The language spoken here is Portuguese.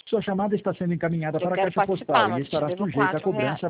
Sua chamada está sendo encaminhada Eu para a quero caixa participar, postal e mas eu te estará devo sujeita a 4 reais. cobrança